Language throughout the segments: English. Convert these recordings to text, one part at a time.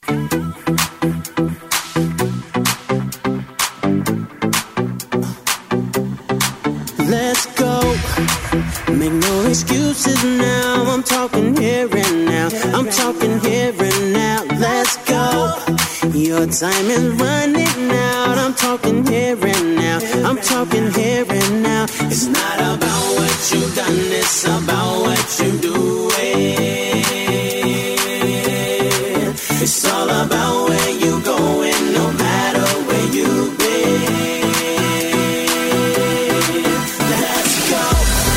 Let's go. Make no excuses now. I'm talking here and now. I'm talking here and now. Let's go. Your time is running out. I'm talking here and now. I'm talking here and now. It's not about what you've done. It's about what you do. It's all about where you going, no matter where you've been. Let's go.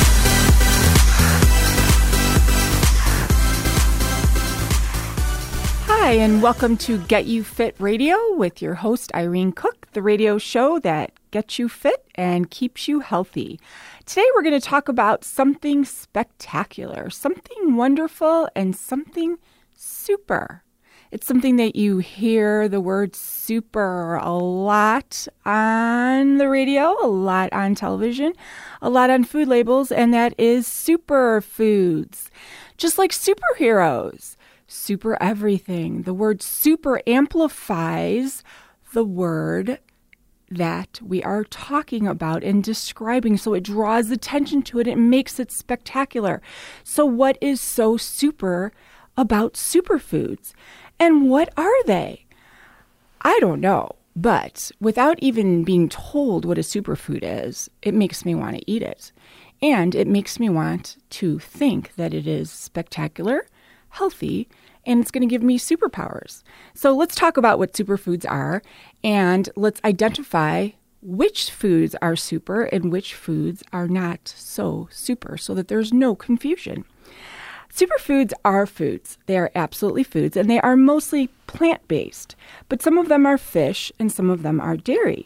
Hi, and welcome to Get You Fit Radio with your host, Irene Cook, the radio show that gets you fit and keeps you healthy. Today, we're going to talk about something spectacular, something wonderful, and something super. It's something that you hear the word super a lot on the radio, a lot on television, a lot on food labels, and that is superfoods. Just like superheroes, super everything. The word super amplifies the word that we are talking about and describing, so it draws attention to it. It makes it spectacular. So what is so super about superfoods? And what are they? I don't know, but without even being told what a superfood is, it makes me want to eat it. And it makes me want to think that it is spectacular, healthy, and it's going to give me superpowers. So let's talk about what superfoods are, and let's identify which foods are super and which foods are not so super, so that there's no confusion. Superfoods are foods. They are absolutely foods, and they are mostly plant-based. But some of them are fish, and some of them are dairy.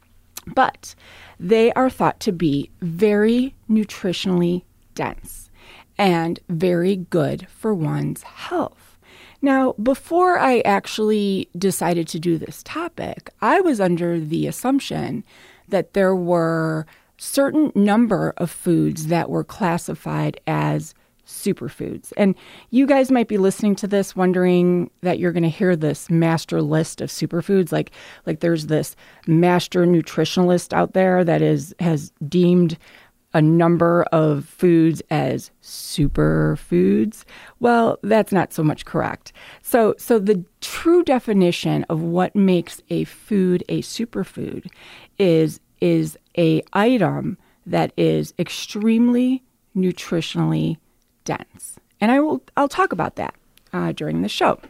But they are thought to be very nutritionally dense and very good for one's health. Now, before I actually decided to do this topic, I was under the assumption that there were certain number of foods that were classified as superfoods. And you guys might be listening to this wondering that you're going to hear this master list of superfoods. Like there's this master nutritionalist out there that has deemed a number of foods as superfoods. Well, that's not so much correct. So the true definition of what makes a food a superfood is a item that is extremely nutritionally dense. And I'll talk about that during the show.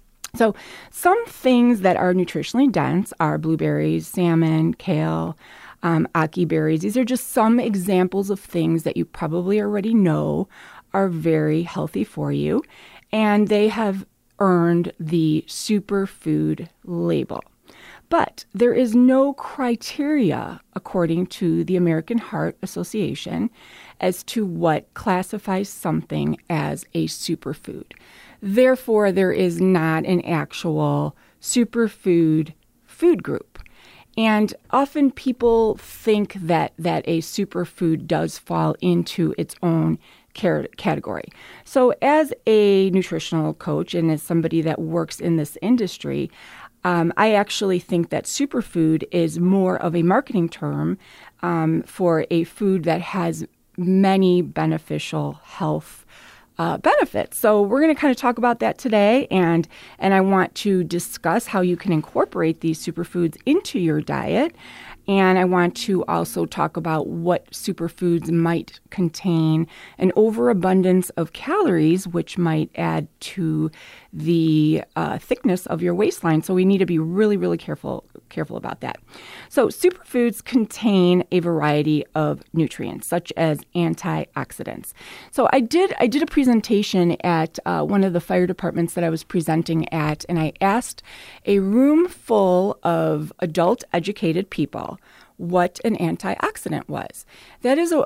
So some things that are nutritionally dense are blueberries, salmon, kale, ackee berries. These are just some examples of things that you probably already know are very healthy for you, and they have earned the superfood label. But there is no criteria, according to the American Heart Association, as to what classifies something as a superfood. Therefore, there is not an actual superfood food group. And often people think that a superfood does fall into its own category. So as a nutritional coach and as somebody that works in this industry, I actually think that superfood is more of a marketing term for a food that has many beneficial health benefits. So we're going to kind of talk about that today, and I want to discuss how you can incorporate these superfoods into your diet. And I want to also talk about what superfoods might contain an overabundance of calories, which might add to the thickness of your waistline. So we need to be really, really careful about that. So superfoods contain a variety of nutrients, such as antioxidants. So I did a presentation at one of the fire departments that I was presenting at, and I asked a room full of adult educated people what an antioxidant was. That is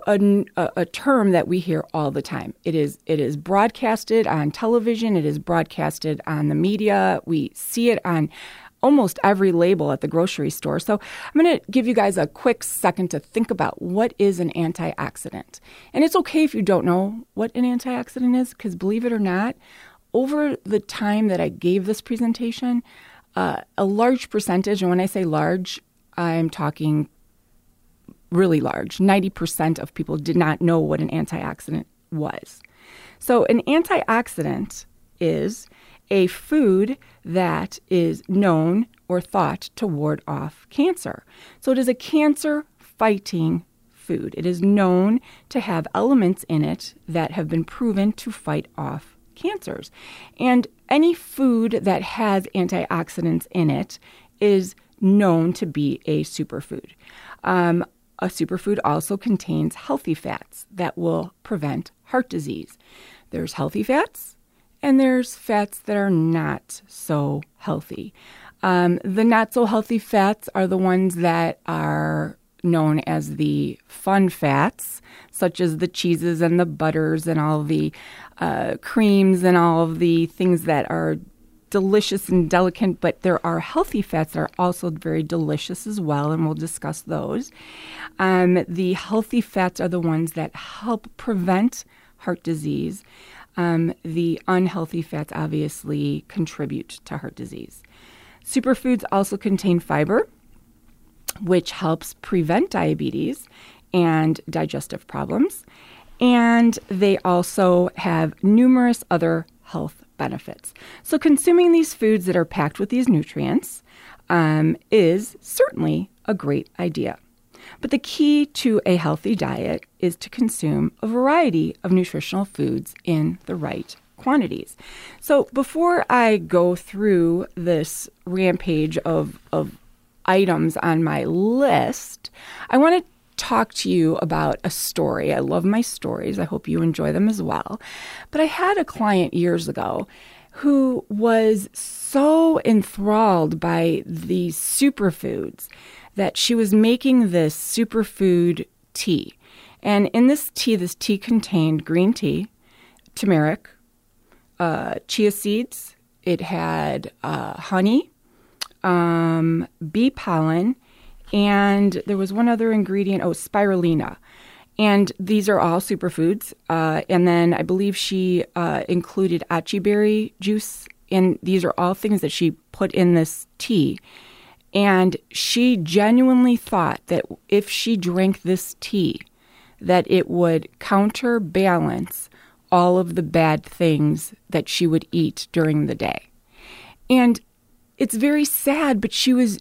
a term that we hear all the time. It is broadcasted on television. It is broadcasted on the media. We see it on almost every label at the grocery store. So I'm going to give you guys a quick second to think about what is an antioxidant. And it's okay if you don't know what an antioxidant is, because believe it or not, over the time that I gave this presentation, a large percentage, and when I say large, I'm talking really large, 90% of people did not know what an antioxidant was. So an antioxidant is a food that is known or thought to ward off cancer. So it is a cancer-fighting food. It is known to have elements in it that have been proven to fight off cancers. And any food that has antioxidants in it is known to be a superfood. A superfood also contains healthy fats that will prevent heart disease. There's healthy fats, and there's fats that are not so healthy. The not so healthy fats are the ones that are known as the fun fats, such as the cheeses and the butters and all the creams and all of the things that are delicious and delicate, but there are healthy fats that are also very delicious as well, and we'll discuss those. The healthy fats are the ones that help prevent heart disease. The unhealthy fats obviously contribute to heart disease. Superfoods also contain fiber, which helps prevent diabetes and digestive problems. And they also have numerous other health benefits. So consuming these foods that are packed with these nutrients is certainly a great idea. But the key to a healthy diet is to consume a variety of nutritional foods in the right quantities. So before I go through this rampage of items on my list, I want to talk to you about a story. I love my stories. I hope you enjoy them as well. But I had a client years ago who was so enthralled by these superfoods that she was making this superfood tea. And in this tea contained green tea, turmeric, chia seeds. It had honey, bee pollen, and there was one other ingredient, spirulina. And these are all superfoods. And then I believe she included achi berry juice. And these are all things that she put in this tea. And she genuinely thought that if she drank this tea, that it would counterbalance all of the bad things that she would eat during the day. And it's very sad, but she was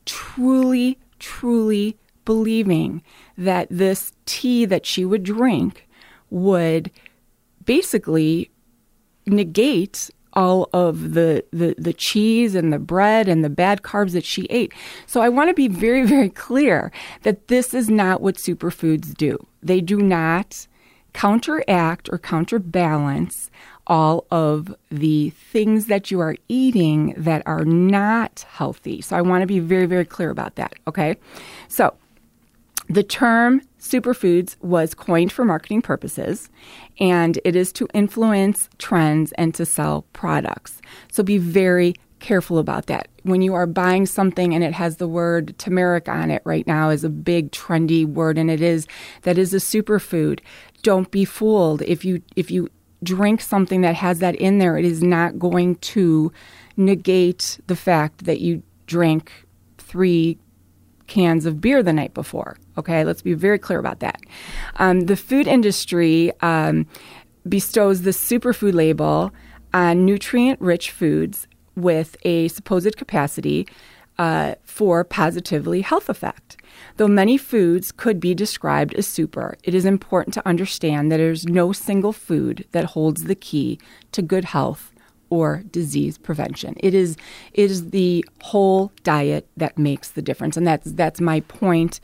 truly believing that this tea that she would drink would basically negate all of the cheese and the bread and the bad carbs that she ate. So I want to be very, very clear that this is not what superfoods do. They do not counteract or counterbalance all of the things that you are eating that are not healthy. So I want to be very, very clear about that, okay? So the term superfoods was coined for marketing purposes, and it is to influence trends and to sell products. So be very careful about that. When you are buying something and it has the word turmeric on it right now is a big trendy word, and that is a superfood. Don't be fooled. If you drink something that has that in there, it is not going to negate the fact that you drank 3 cans of beer the night before. Okay, let's be very clear about that. The food industry bestows the superfood label on nutrient-rich foods with a supposed capacity for positively health effect. Though many foods could be described as super, it is important to understand that there's no single food that holds the key to good health or disease prevention. It is the whole diet that makes the difference, and that's my point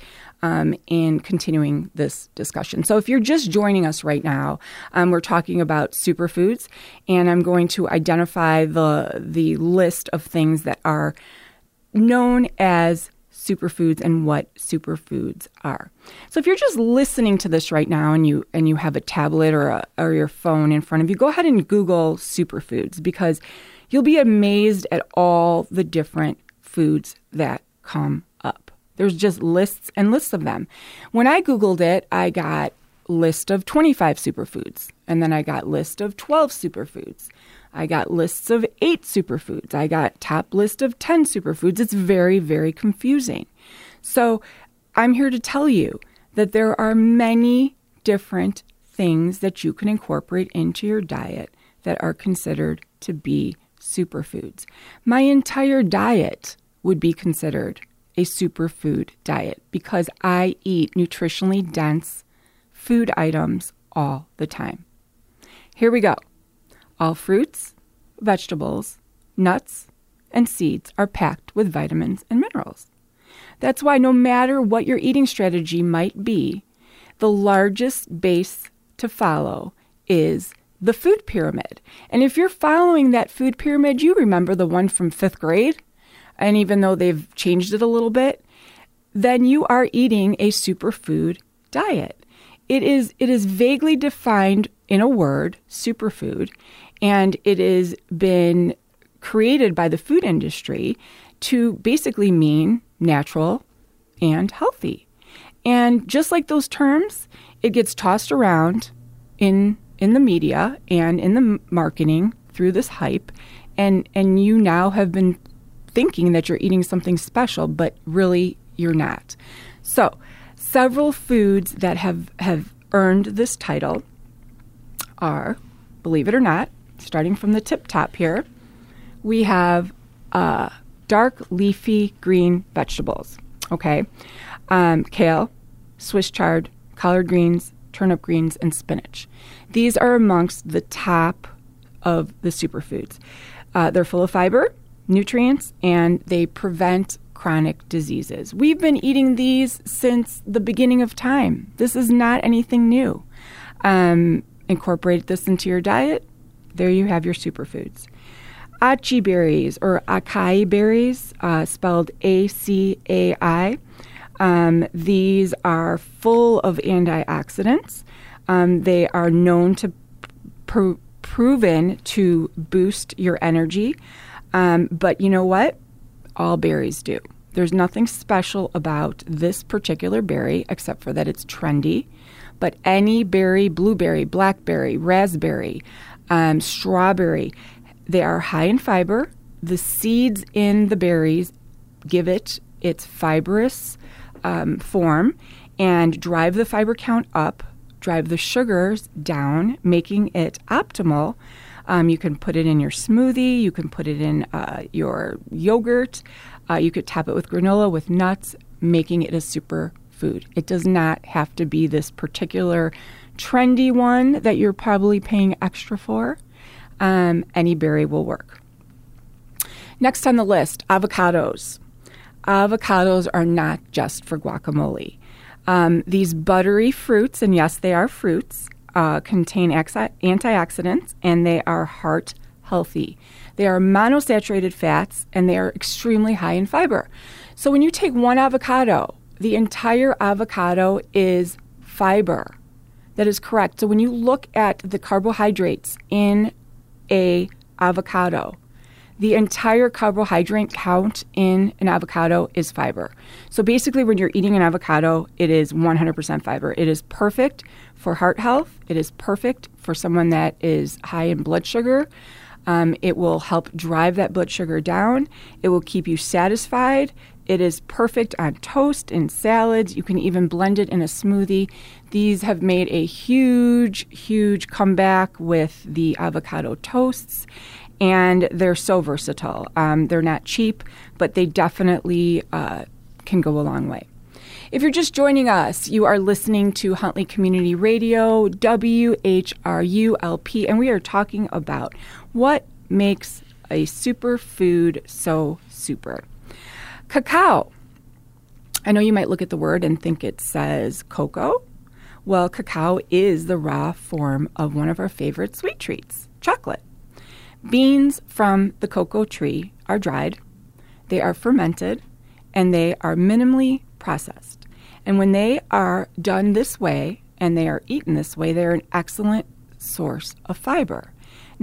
in continuing this discussion. So if you're just joining us right now, we're talking about superfoods, and I'm going to identify the list of things that are known as superfoods and what superfoods are. So if you're just listening to this right now and you have a tablet or your phone in front of you, go ahead and Google superfoods, because you'll be amazed at all the different foods that come up. There's just lists and lists of them. When I Googled it, I got list of 25 superfoods, and then I got list of 12 superfoods. I got lists of 8 superfoods. I got top list of 10 superfoods. It's very, very confusing. So I'm here to tell you that there are many different things that you can incorporate into your diet that are considered to be superfoods. My entire diet would be considered a superfood diet because I eat nutritionally dense food items all the time. Here we go. All fruits, vegetables, nuts, and seeds are packed with vitamins and minerals. That's why no matter what your eating strategy might be, the largest base to follow is the food pyramid. And if you're following that food pyramid, you remember the one from 5th grade, and even though they've changed it a little bit, then you are eating a superfood diet. It is vaguely defined in a word, superfood, and it has been created by the food industry to basically mean natural and healthy. And just like those terms, it gets tossed around in the media and in the marketing through this hype, and you now have been thinking that you're eating something special, but really you're not. So several foods that have earned this title are, believe it or not, starting from the tip top here, we have dark leafy green vegetables, okay? Kale, Swiss chard, collard greens, turnip greens, and spinach. These are amongst the top of the superfoods. They're full of fiber, nutrients, and they prevent chronic diseases. We've been eating these since the beginning of time. This is not anything new. Incorporate this into your diet. There you have your superfoods. Acai berries or acai berries, spelled ACAI. These are full of antioxidants. They are known to proven to boost your energy. But you know what? All berries do. There's nothing special about this particular berry except for that it's trendy. But any berry, blueberry, blackberry, raspberry, strawberry, they are high in fiber. The seeds in the berries give it its fibrous form and drive the fiber count up, drive the sugars down, making it optimal. You can put it in your smoothie. You can put it in your yogurt. You could top it with granola, with nuts, making it a super food. It does not have to be this particular trendy one that you're probably paying extra for. Any berry will work. Next on the list, avocados. Avocados are not just for guacamole. These buttery fruits, and yes, they are fruits, contain antioxidants, and they are heart healthy. They are monosaturated fats, and they are extremely high in fiber. So when you take one avocado, the entire avocado is fiber. That is correct. So when you look at the carbohydrates in a avocado, the entire carbohydrate count in an avocado is fiber. So basically when you're eating an avocado, it is 100% fiber. It is perfect for heart health. It is perfect for someone that is high in blood sugar. It will help drive that blood sugar down. It will keep you satisfied. It is perfect on toast and salads. You can even blend it in a smoothie. These have made a huge, huge comeback with the avocado toasts, and they're so versatile. They're not cheap, but they definitely can go a long way. If you're just joining us, you are listening to Huntley Community Radio, WHRU-LP, and we are talking about what makes a superfood so super. Cacao. I know you might look at the word and think it says cocoa. Well, cacao is the raw form of one of our favorite sweet treats, chocolate. Beans from the cocoa tree are dried, they are fermented, and they are minimally processed. And when they are done this way and they are eaten this way, they're an excellent source of fiber. Now,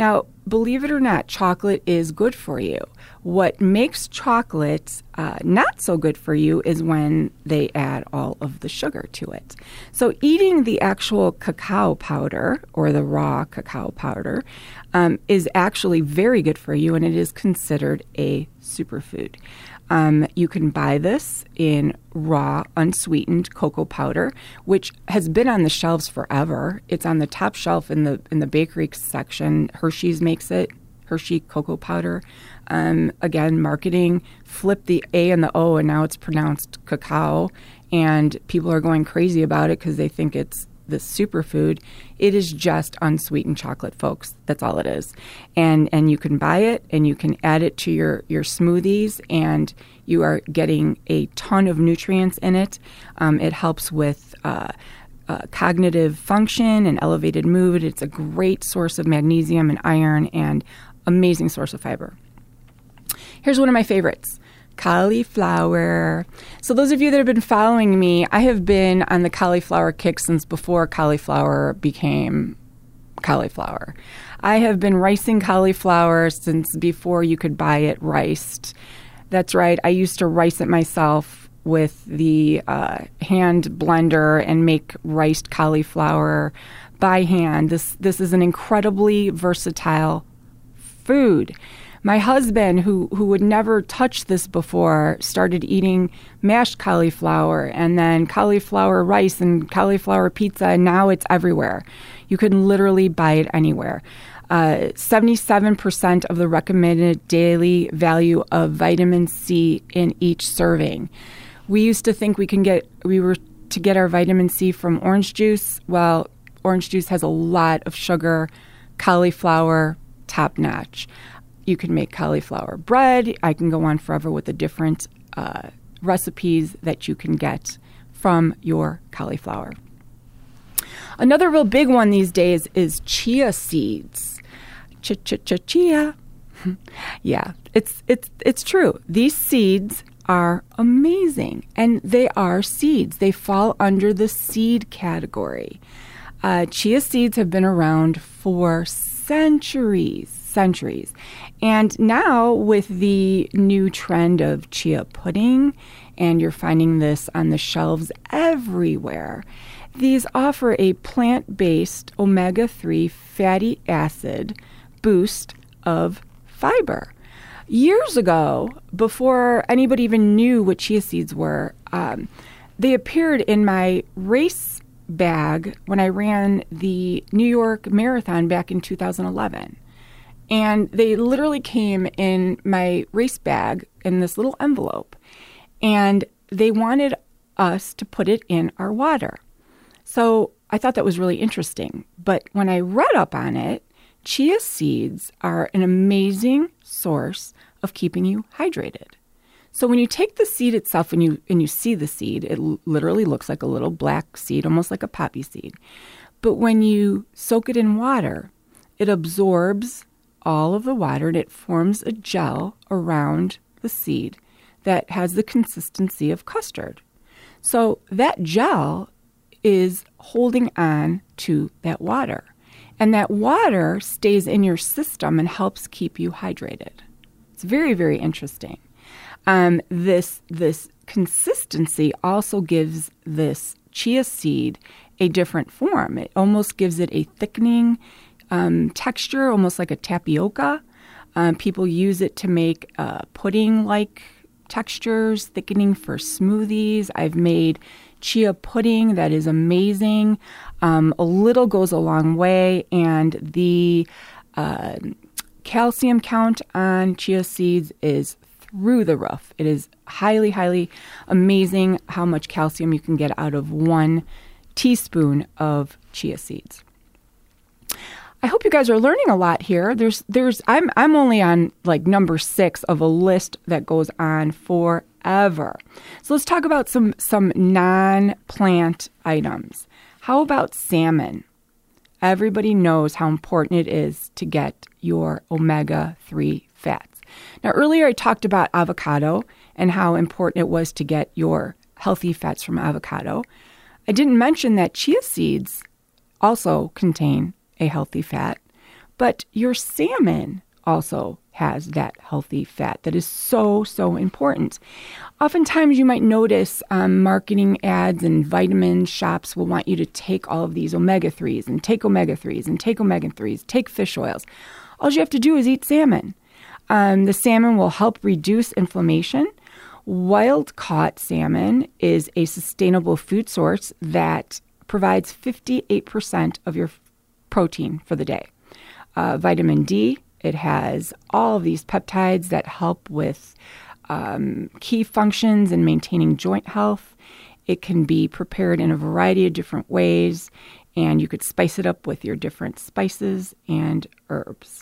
believe it or not, chocolate is good for you. What makes chocolate not so good for you is when they add all of the sugar to it. So eating the actual cacao powder or the raw cacao powder is actually very good for you, and it is considered a superfood. You can buy this in raw, unsweetened cocoa powder, which has been on the shelves forever. It's on the top shelf in the bakery section. Hershey's makes it, Hershey cocoa powder. Again, marketing flipped the A and the O, and now it's pronounced cacao, and people are going crazy about it because they think it's this superfood. It is just unsweetened chocolate, folks. That's all it is. And you can buy it, and you can add it to your smoothies, and you are getting a ton of nutrients in it. It helps with cognitive function and elevated mood. It's a great source of magnesium and iron and amazing source of fiber. Here's one of my favorites. Cauliflower. So those of you that have been following me, I have been on the cauliflower kick since before cauliflower became cauliflower. I have been ricing cauliflower since before you could buy it riced. That's right. I used to rice it myself with the hand blender and make riced cauliflower by hand. This is an incredibly versatile food. My husband, who would never touch this before, started eating mashed cauliflower and then cauliflower rice and cauliflower pizza, and now it's everywhere. You can literally buy it anywhere. 77% of the recommended daily value of vitamin C in each serving. We used to think we were to get our vitamin C from orange juice. Well, orange juice has a lot of sugar. Cauliflower, top notch. You can make cauliflower bread. I can go on forever with the different recipes that you can get from your cauliflower. Another real big one these days is chia seeds. Chia. Yeah, it's true. These seeds are amazing, and they are seeds. They fall under the seed category. Chia seeds have been around for centuries. And now with the new trend of chia pudding, and you're finding this on the shelves everywhere, these offer a plant-based omega-3 fatty acid boost of fiber. Years ago, before anybody even knew what chia seeds were, they appeared in my race bag when I ran the New York Marathon back in 2011. And they literally came in my race bag in this little envelope. And they wanted us to put it in our water. So I thought that was really interesting. But when I read up on it, chia seeds are an amazing source of keeping you hydrated. So when you take the seed itself and you see the seed, it literally looks like a little black seed, almost like a poppy seed. But when you soak it in water, it absorbs all of the water, and it forms a gel around the seed that has the consistency of custard. So that gel is holding on to that water, and that water stays in your system and helps keep you hydrated. It's very, very interesting. This consistency also gives this chia seed a different form. It almost gives it a thickening texture, almost like a tapioca. People use it to make pudding-like textures, thickening for smoothies. I've made chia pudding that is amazing. A little goes a long way, and the calcium count on chia seeds is through the roof. It is highly, highly amazing how much calcium you can get out of 1 teaspoon of chia seeds. I hope you guys are learning a lot here. I'm only on like number 6 of a list that goes on forever. So let's talk about some non-plant items. How about salmon? Everybody knows how important it is to get your omega-3 fats. Now, earlier I talked about avocado and how important it was to get your healthy fats from avocado. I didn't mention that chia seeds also contain a healthy fat, But your salmon also has that healthy fat that is so, so important. Oftentimes you might notice marketing ads and vitamin shops will want you to take all of these omega-3s and take omega-3s and take omega-3s, take fish oils. All you have to do is eat salmon. The salmon will help reduce inflammation. Wild-caught salmon is a sustainable food source that provides 58% of your protein for the day. Vitamin D, it has all of these peptides that help with key functions in maintaining joint health. It can be prepared in a variety of different ways, and you could spice it up with your different spices and herbs.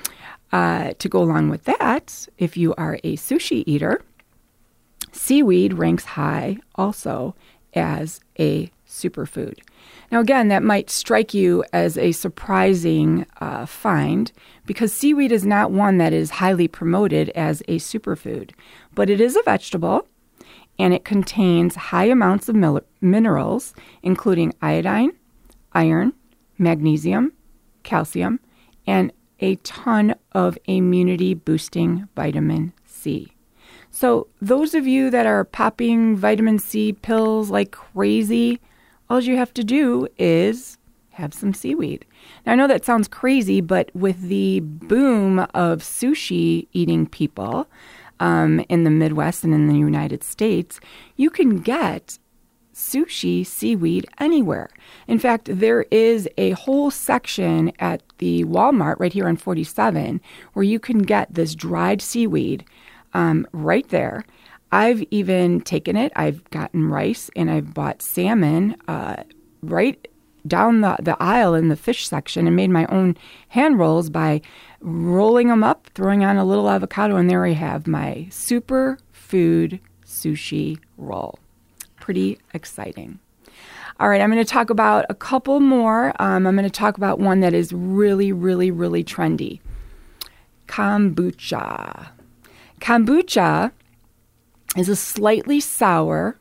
To go along with that, if you are a sushi eater, seaweed ranks high also as a superfood. Now, again, that might strike you as a surprising find because seaweed is not one that is highly promoted as a superfood, but it is a vegetable and it contains high amounts of minerals, including iodine, iron, magnesium, calcium, and a ton of immunity-boosting vitamin C. So those of you that are popping vitamin C pills like crazy, all you have to do is have some seaweed. Now, I know that sounds crazy, but with the boom of sushi eating people in the Midwest and in the United States, you can get sushi seaweed anywhere. In fact, there is a whole section at the Walmart right here on 47 where you can get this dried seaweed right there. I've even taken it. I've gotten rice and I've bought salmon right down the aisle in the fish section and made my own hand rolls by rolling them up, throwing on a little avocado, and there I have my superfood sushi roll. Pretty exciting. All right, I'm going to talk about a couple more. I'm going to talk about one that is really, really, really trendy. Kombucha. Kombucha is a slightly sour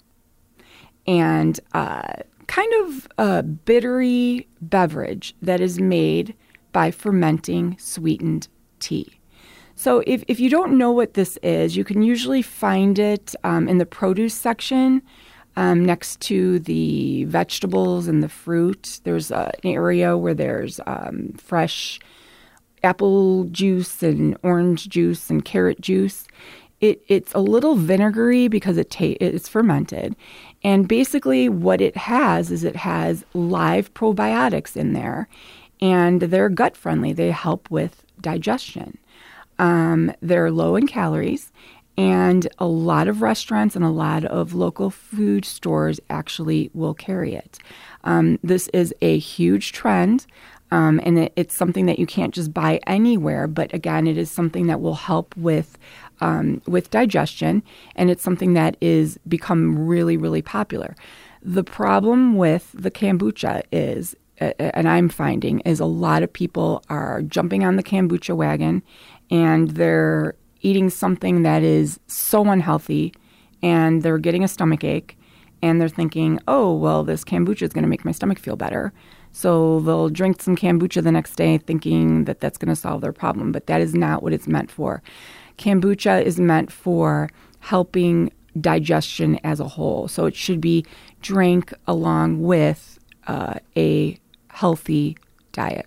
and kind of a bittery beverage that is made by fermenting sweetened tea. So if you don't know what this is, you can usually find it in the produce section next to the vegetables and the fruit. There's an area where there's fresh apple juice and orange juice and carrot juice. It's a little vinegary because it's fermented. And basically what it has is it has live probiotics in there, and they're gut friendly. They help with digestion. They're low in calories, and a lot of restaurants and a lot of local food stores actually will carry it. This is a huge trend. And it's something that you can't just buy anywhere. But again, it is something that will help with digestion, and it's something that is become really, really popular. The problem with the kombucha is, and I'm finding, is a lot of people are jumping on the kombucha wagon, and they're eating something that is so unhealthy, and they're getting a stomach ache, and they're thinking, oh, well, this kombucha is going to make my stomach feel better. So they'll drink some kombucha the next day thinking that that's going to solve their problem, but that is not what it's meant for. Kombucha is meant for helping digestion as a whole. So it should be drank along with a healthy diet.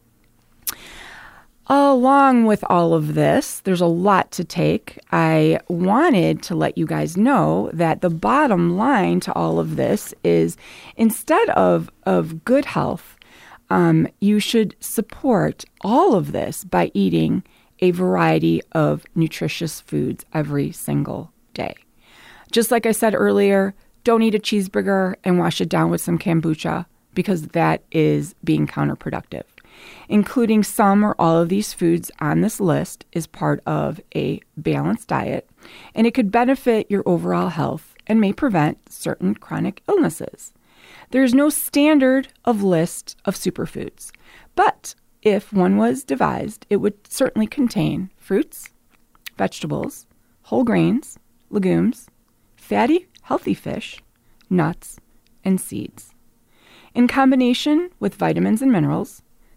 Along with all of this, there's a lot to take. I wanted to let you guys know that the bottom line to all of this is instead of good health, you should support all of this by eating a variety of nutritious foods every single day. Just like I said earlier, don't eat a cheeseburger and wash it down with some kombucha because that is being counterproductive. Including some or all of these foods on this list is part of a balanced diet, and it could benefit your overall health and may prevent certain chronic illnesses. There is no standard of list of superfoods, but if one was devised, it would certainly contain fruits, vegetables, whole grains, legumes, fatty, healthy fish, nuts, and seeds. In combination with vitamins and minerals,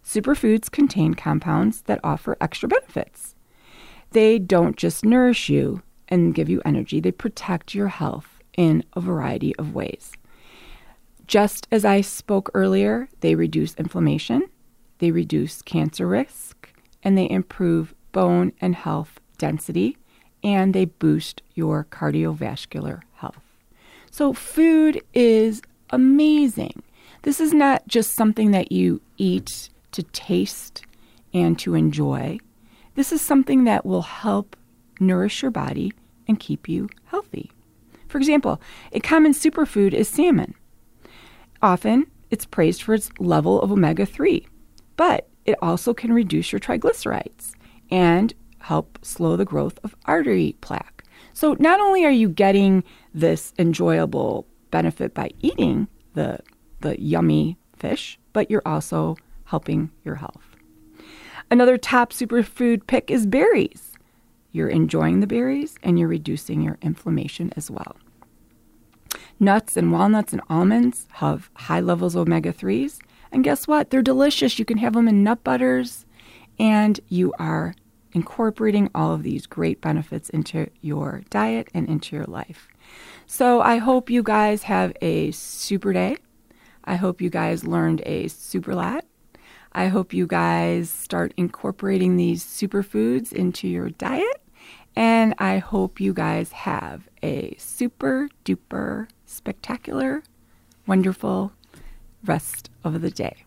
Superfoods contain compounds that offer extra benefits. They don't just nourish you and give you energy, they protect your health in a variety of ways. Just as I spoke earlier, they reduce inflammation, they reduce cancer risk, and they improve bone and health density, and they boost your cardiovascular health. So food is amazing. This is not just something that you eat to taste and to enjoy. This is something that will help nourish your body and keep you healthy. For example, a common superfood is salmon. Often, it's praised for its level of omega-3, but it also can reduce your triglycerides and help slow the growth of artery plaque. So not only are you getting this enjoyable benefit by eating the yummy fish, but you're also helping your health. Another top superfood pick is berries. You're enjoying the berries and you're reducing your inflammation as well. Nuts and walnuts and almonds have high levels of omega-3s. And guess what? They're delicious. You can have them in nut butters, and you are incorporating all of these great benefits into your diet and into your life. So I hope you guys have a super day. I hope you guys learned a super lot. I hope you guys start incorporating these superfoods into your diet. And I hope you guys have a super duper spectacular, wonderful rest of the day.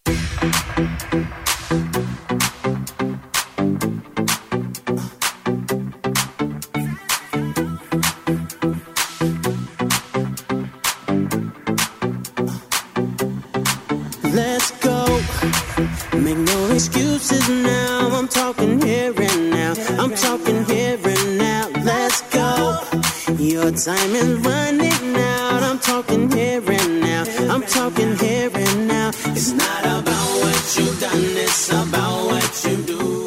Let's go. Make no excuses now. I'm talking here and now. I'm talking here and now. Let's go. Your time is running out. I'm talking here and now. I'm talking here and now. It's not about what you've done, it's about what you do.